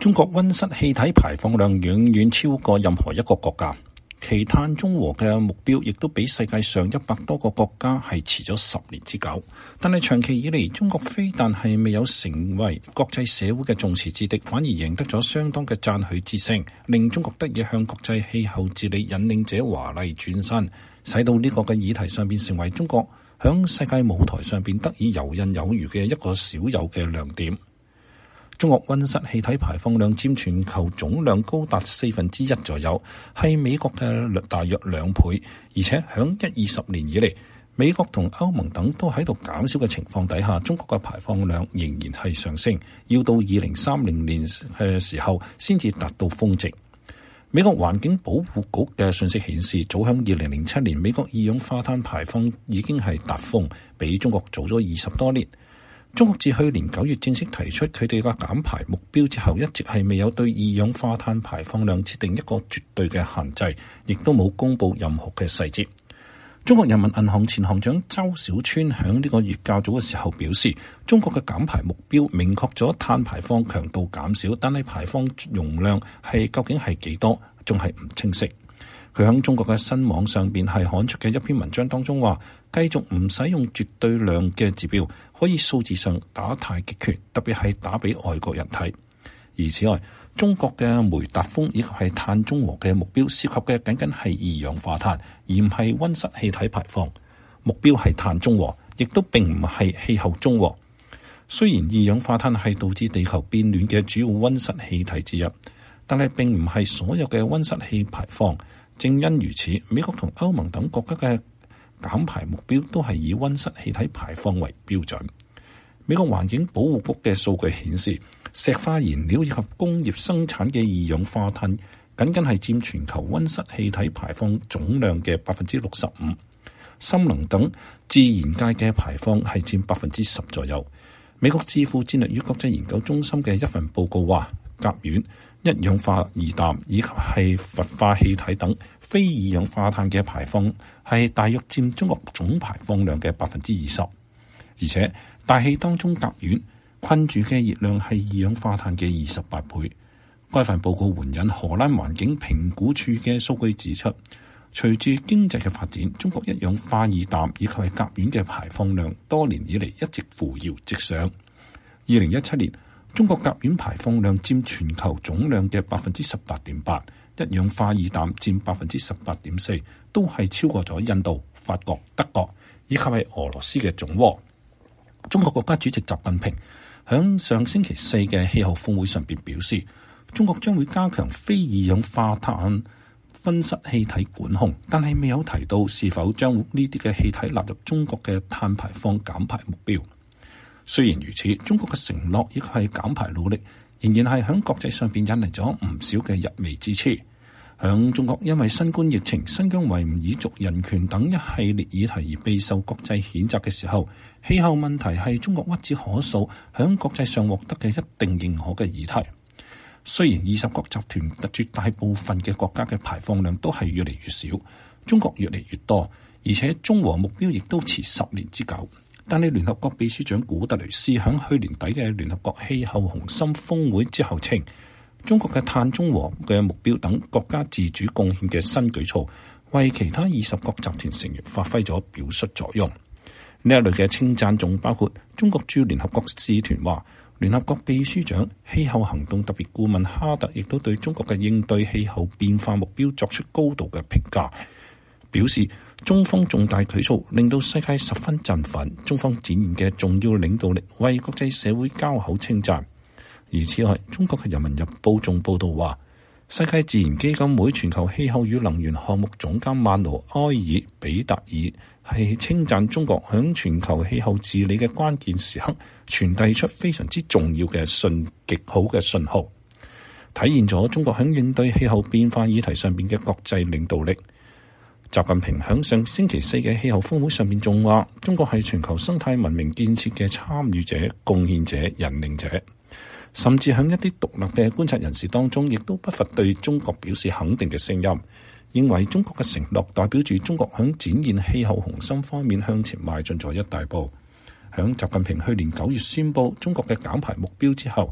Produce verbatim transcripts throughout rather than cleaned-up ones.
中國溫室氣體排放量遠遠超過任何一個國家，其碳中和嘅目標亦都比世界上一百多個國家係遲咗十年之久。但係長期以嚟，中國非但係未有成為國際社會嘅眾矢之的，反而贏得咗相當嘅讚許之聲，令中國得以向國際氣候治理引領者華麗轉身，使到呢個嘅議題上邊成為中國響世界舞台上邊得以游刃有餘嘅一個少有嘅亮點。中國溫室氣體排放量佔全球總量高達四分之一左右，係美國嘅大約兩倍。而且響一二十年以嚟，美國同歐盟等都喺度減少嘅情況底下，中國嘅排放量仍然係上升，要到二零三零年嘅時候先至達到峰值。美國環境保護局嘅信息顯示，早響二零零七年，美國二氧化碳排放已經係達峰，比中國早咗二十多年。中國自去年九月正式提出佢哋嘅減排目標之後，一直係未有對二氧化碳排放量設定一個絕對嘅限制，亦都冇公布任何嘅細節。中國人民銀行前行長周小川響呢個月較早嘅時候表示，中國嘅減排目標明確咗碳排放強度減少，但係排放容量係究竟係幾多，仲係唔清晰。佢喺中國嘅新網上邊係刊出嘅一篇文章當中話，繼續唔使用絕對量嘅指標，可以數字上打太極拳，特別係打俾外國人睇。而此外，中國嘅煤達峰以及係碳中和嘅目標涉及嘅僅僅係二氧化碳，而唔係溫室氣體排放。目標係碳中和，亦都並唔係氣候中和。雖然二氧化碳係導致地球變暖嘅主要溫室氣體之一，但係並唔係所有嘅溫室氣排放。正因如此，美國同歐盟等國家嘅減排目標都係以溫室氣體排放為標準。美國環境保護局嘅數據顯示，石化燃料以及工業生產嘅二氧化碳僅僅係佔全球溫室氣體排放總量嘅百分之六十五，森林等自然界嘅排放係佔百分之十左右。美國智庫戰略與國際研究中心嘅一份報告話，甲烷、一氧化二氮以及係氟化氣體等非二氧化碳嘅排放係大約佔中國總排放量嘅百分之二十，而且大氣當中甲烷困住嘅熱量係二氧化碳嘅二十八倍。該份報告援引荷蘭環境評估處嘅數據指出，隨住經濟嘅發展，中國一氧化二氮以及係甲烷嘅排放量多年以嚟一直扶搖直上。二零一七年，中國甲烷排放量佔全球總量嘅百分之十八點八，一氧化二氮佔百分之十八點四，都係超過咗印度、法國、德國以及係俄羅斯嘅總和。中國國家主席習近平響上星期四嘅氣候峰會上邊表示，中國將會加強非二氧化碳溫室氣體管控，但係未有提到是否將呢啲嘅氣體納入中國嘅碳排放減排目標。雖然如此，中國嘅承諾以及係減排努力，仍然係響國際上邊引嚟咗唔少嘅溢美之詞。響中國因為新冠疫情、新疆維吾爾族人權等一系列議題而備受國際譴責嘅時候，氣候問題係中國屈指可數響國際上獲得嘅一定認可嘅議題。雖然二十國集團絕大部分嘅國家嘅排放量都係越嚟越少，中國越嚟越多，而且中和目標亦都遲十年之久。但係聯合國秘書長古特雷斯響去年底嘅聯合國氣候雄心峰會之後稱，中國嘅碳中和嘅目標等國家自主貢獻嘅新舉措，為其他二十國集團成員發揮咗表率作用。呢一類嘅稱讚仲包括中國駐聯合國使團話，聯合國秘書長氣候行動特別顧問哈特亦都對中國嘅應對氣候變化目標作出高度嘅評價，表示中方重大舉措令到世界十分振奮，中方展現嘅重要領導力為國際社會交口稱讚。而此外，中國嘅人民日報仲報道話，世界自然基金會全球氣候與能源項目總監曼努埃爾比達爾係稱讚中國響全球氣候治理嘅關鍵時刻傳遞出非常之重要嘅信極好嘅信號，體現咗中國響應對氣候變化議題上邊嘅國際領導力。習近平響上星期四嘅氣候峰會上面仲話，中國係全球生態文明建設嘅參與者、貢獻者、引領者。甚至喺一啲獨立嘅觀察人士當中，亦都不乏對中國表示肯定嘅聲音，認為中國嘅承諾代表住中國喺展現氣候雄心方面向前邁進咗一大步。響習近平去年九月宣布中國嘅減排目標之後，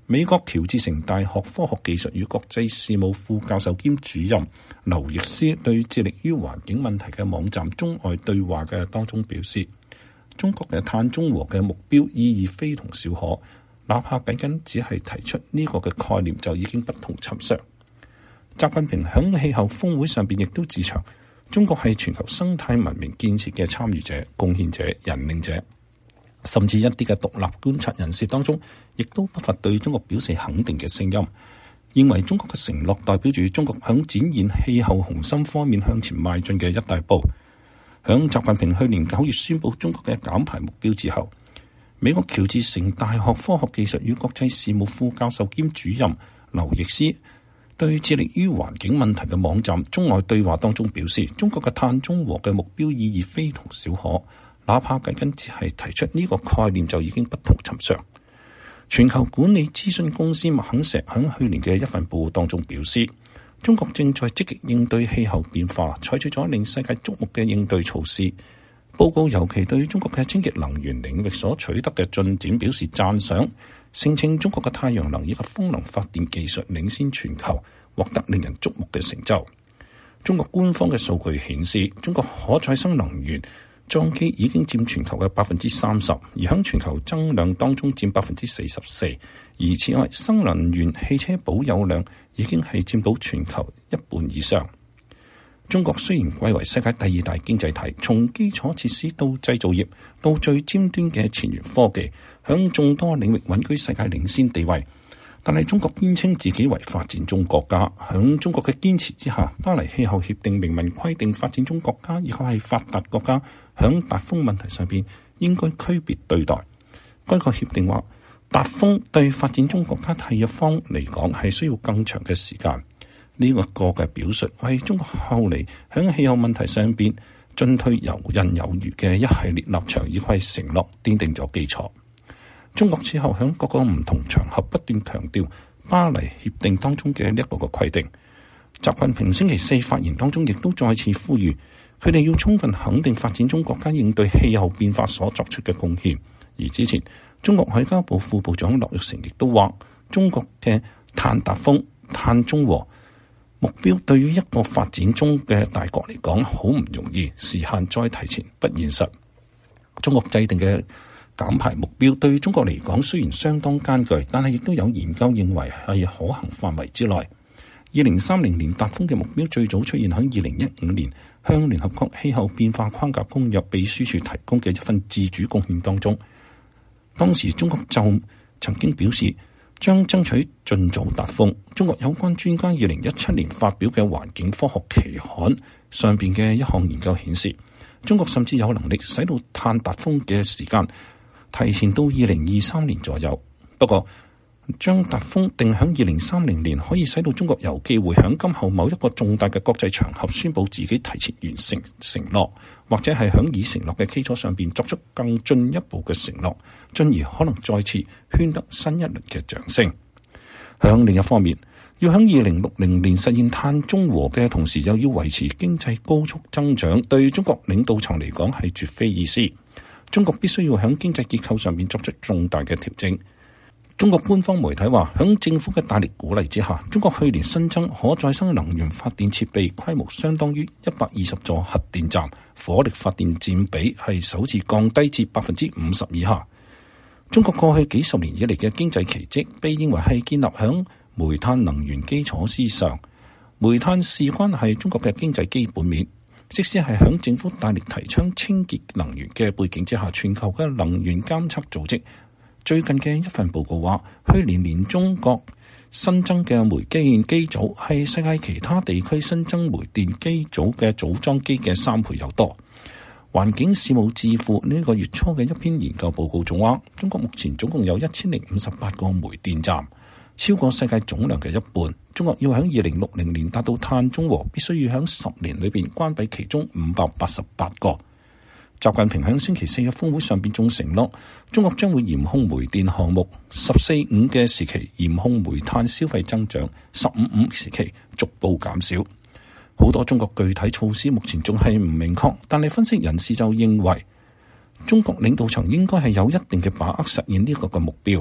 美國喬治城大學科學技術與國際事務副教授兼主任劉易斯對致力於環境問題嘅網站中外對話嘅當中表示，中國嘅碳中和嘅目標意義非同小可，哪怕僅僅只係提出呢個嘅概念就已經不同尋常。習近平響氣候峰會上邊亦都指出，中國係全球生態文明建設嘅參與者、貢獻者、引領者。甚至一啲嘅獨立觀察人士當中，亦都不乏對中國表示肯定嘅聲音，認為中國嘅承諾代表住中國響展現氣候雄心方面向前邁進嘅一大步。響習近平去年九月宣布中國嘅減排目標之後，美國喬治城大學科學技術與國際事務副教授兼主任劉易斯對致力於環境問題嘅網站中外對話當中表示，中國嘅碳中和嘅目標意義非同小可，哪怕僅僅只係提出呢個概念就已經不同尋常。全球管理諮詢公司麥肯錫喺去年嘅一份報告當中表示，中國正在積極應對氣候變化，採取咗令世界矚目嘅應對措施。報告尤其對中國嘅清潔能源領域所取得嘅進展表示讚賞，聲稱中國嘅太陽能以及風能發電技術領先全球，獲得令人矚目嘅成就。中國官方嘅數據顯示，中國可再生能源裝機已經佔全球嘅百分之三十，而喺全球增量當中佔百分之四十四。而此外，新能源汽車保有量已經係佔到全球一半以上。中國雖然貴為世界第二大經濟體，從基礎設施到製造業到最尖端嘅前沿科技，響眾多領域穩居世界領先地位，但係中國堅稱自己為發展中國家。響中國嘅堅持之下，巴黎氣候協定明文規定發展中國家以及係發達國家響達峰問題上邊應該區別對待。該個協定話，達峰對發展中國家締約方嚟講係需要更長嘅時間。呢、這個嘅表述為中國後嚟響氣候問題上邊進退游刃有餘嘅一系列立場以及承諾奠定咗基礎。中國之後響各個唔同場合不斷強調巴黎協定當中嘅呢一個嘅規定。習近平星期四發言當中亦都再次呼籲，佢哋要充分肯定發展中國家應對氣候變化所作出嘅貢獻。而之前中國外交部副部長樂玉成亦都話，中國嘅碳達峰、碳中和目標對於一個發展中嘅大國嚟講好唔容易，時限再提前不現實。中國制定嘅減排目標對於中國嚟講雖然相當艱巨，但係亦都有研究認為係可行範圍之內。二零三零年達峰嘅目標最早出現喺二零一五年向聯合國氣候變化框架公約秘書處提供嘅一份自主貢獻當中，當時中國就曾經表示將爭取盡早達峰。中國有關專家二零一七年發表嘅環境科學期刊上邊嘅一項研究顯示，中國甚至有能力使到碳達峰嘅時間提前到二零二三年左右。不過將達峰定喺二零三零年，可以使到中國有機會喺今後某一個重大嘅國際場合宣布自己提前完成承諾，或者係喺已承諾嘅基礎上邊作出更進一步嘅承諾，進而可能再次圈得新一輪嘅掌聲。響另一方面，要喺二零六零年實現碳中和嘅同時，又要維持經濟高速增長，對中國領導層嚟講係絕非易事。中國必須要喺經濟結構上面作出重大嘅調整。中國官方媒體話，響政府嘅大力鼓勵之下，中國去年新增可再生能源發電設備規模相當於一百二十座核電站，火力發電佔比係首次降低至百分之五十以下。中國過去幾十年以嚟嘅經濟奇蹟，被認為係建立響煤炭能源基礎之上。煤炭事關係中國嘅經濟基本面，即使係響政府大力提倡清潔能源嘅背景之下，全球嘅能源監測組織最近嘅一份報告話，去年年中國新增嘅煤機機組係世界其他地區新增煤電機組嘅組裝機嘅三倍有多。環境事務智庫呢個月初嘅一篇研究報告仲話，中國目前總共有一千零五十八個煤電站，超過世界總量嘅一半。中國要喺二零六零年達到碳中和，必須要喺十年裏邊關閉其中五百八十八個。習近平喺星期四嘅峰會上邊仲承諾，中國將會嚴控煤電項目，十四五嘅時期嚴控煤炭消費增長，十五五時期逐步減少。好多中國具體措施目前仲係唔明確，但係分析人士就認為，中國領導層應該係有一定嘅把握實現呢個嘅目標。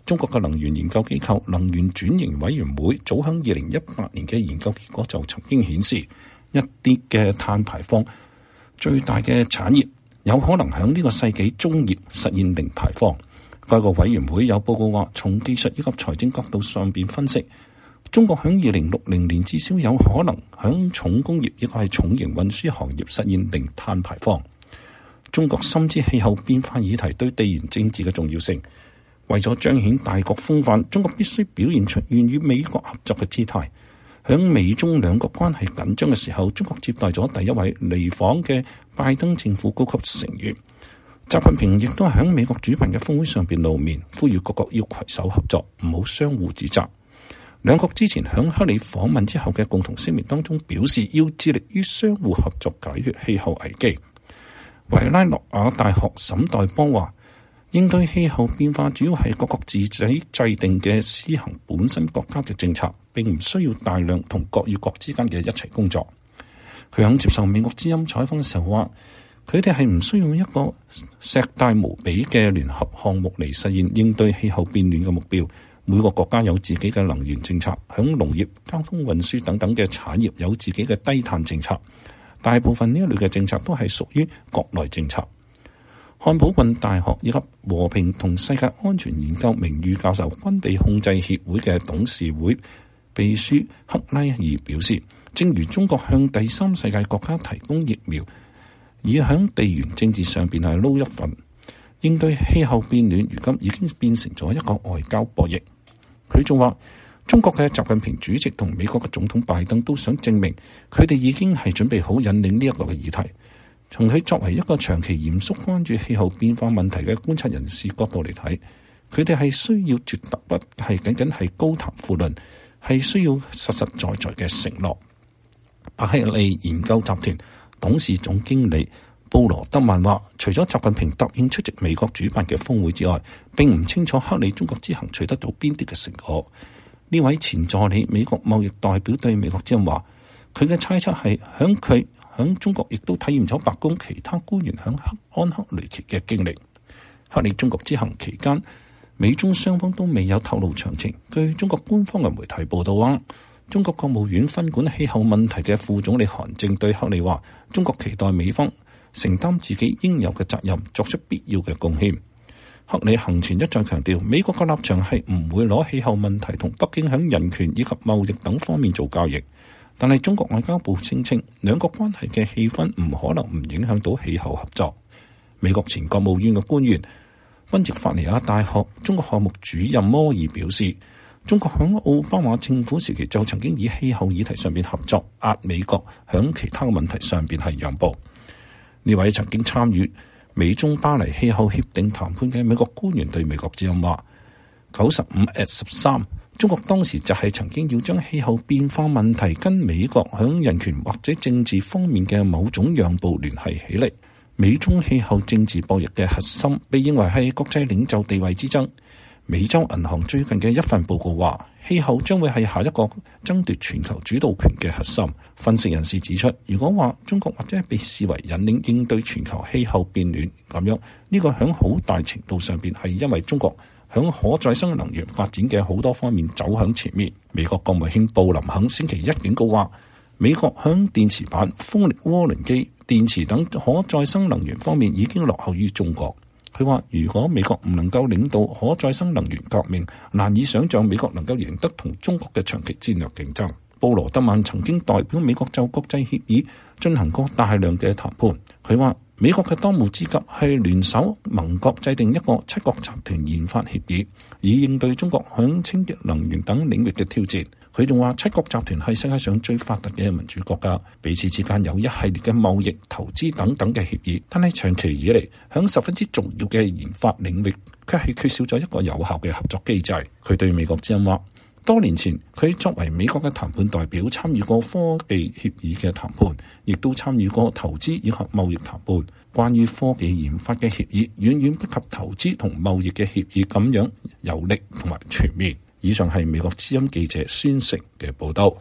中國嘅能源研究機構能源轉型委員會早喺二零一八年嘅研究結果就曾經顯示，一啲嘅碳排放最大嘅產業有可能喺呢個世紀中葉實現零排放。該個委員會有報告話，從技術以及財政角度上邊分析，中國喺二零六零年至少有可能喺重工業亦或係重型運輸行業實現零碳排放。中國深知氣候變化議題對地緣政治嘅重要性，為咗彰顯大國風範，中國必須表現出願與美國合作嘅姿態。喺美中兩國關係緊張嘅時候，中國接待咗第一位嚟訪嘅拜登政府高級成員。習近平亦都喺美國主辦嘅峰會上邊露面，呼籲各國要攜手合作，唔好相互指責。兩國之前喺克里訪問之後嘅共同聲明當中表示，要致力於相互合作解決氣候危機。維拉諾瓦大學沈代邦話，應對氣候變化主要係各國自己制定嘅施行本身國家嘅政策，並唔需要大量同國與國之間嘅一齊工作。佢喺接受美國之音採訪嘅時候話，佢哋係唔需要一個碩大無比嘅聯合項目嚟實現應對氣候變暖嘅目標。每個國家有自己嘅能源政策，響農業、交通運輸等等嘅產業有自己嘅低碳政策。大部分呢一類嘅政策都係屬於國內政策。漢普郡大學以及和平同世界安全研究名譽教授軍備控制協會嘅董事會秘書克拉爾表示，正如中國向第三世界國家提供疫苗，以響地緣政治上邊係撈一份，應對氣候變暖如今已經變成咗一個外交博弈。佢仲話，中國嘅習近平主席同美國嘅總統拜登都想證明佢哋已經係準備好引領呢一個嘅議題。從佢作為一個長期嚴肅關注氣候變化問題嘅觀察人士角度嚟睇，佢哋係需要絕對不係僅僅係高談闊論，係需要實實在在嘅承諾。伯克利研究集團董事總經理布羅德曼話，除咗習近平答應出席美國主辦嘅峰會之外，並唔清楚克里中國之行取得到邊啲嘅成果。呢位前助理美國貿易代表對美國之音話，佢嘅猜測係響佢響中國亦都體驗咗白宮其他官員響安克雷奇嘅經歷。克里中國之行期間，美中雙方都未有透露詳情。據中國官方嘅媒體報道話，中國國務院分管氣候問題嘅副總理韓正對克里話，中國期待美方承擔自己應有嘅責任，作出必要嘅貢獻。克里行前一再強調，美國嘅立場係唔會攞氣候問題同北京響人權以及貿易等方面做交易。但係中國外交部聲稱，兩國關係嘅氣氛唔可能唔影響到氣候合作。美國前國務院嘅官員、賓夕法尼亞大學中國項目主任摩爾表示，中國響奧巴馬政府時期就曾經以氣候議題上面合作，壓美國響其他嘅問題上邊係讓步。呢位曾經參與美中巴黎氣候協定談判嘅美國官員對美國之音話，九十五 at 十三，中國當時就係曾經要將氣候變化問題跟美國響人權或者政治方面嘅某種讓步聯繫起嚟。美中氣候政治博弈嘅核心被認為係國際領袖地位之爭。美洲銀行最近嘅一份報告話，氣候將會係下一個爭奪全球主導權嘅核心。分析人士指出，如果話中國或者係被視為引領應對全球氣候變暖咁樣，呢個響好大程度上邊係因為中國響可再生能源發展嘅好多方面走向前面。美國國務卿布林肯星期一警告話，美國響電池板、風力渦輪機、電池等可再生能源方面已經落後於中國。佢話，如果美國唔能夠領導可再生能源革命，難以想象美國能夠贏得同中國嘅長期戰略競爭。布羅德曼曾經代表美國就國際協議進行過大量嘅談判。佢話，美國嘅當務之急係聯手盟國制定一個七國集團研發協議，以應對中國響清潔能源等領域嘅挑戰。佢仲話，七國集團係世界上最發達嘅民主國家，彼此之間有一系列嘅貿易、投資等等嘅協議，但係長期以嚟響十分之重要嘅研發領域，卻係缺少咗一個有效嘅合作機制。佢對美國之音話，多年前佢作為美國嘅談判代表，參與過科技協議嘅談判，亦都參與過投資以及貿易談判。關於科技研發嘅協議，遠遠不及投資同貿易嘅協議咁樣有力同埋全面。以上係美國之音記者宣成嘅報道。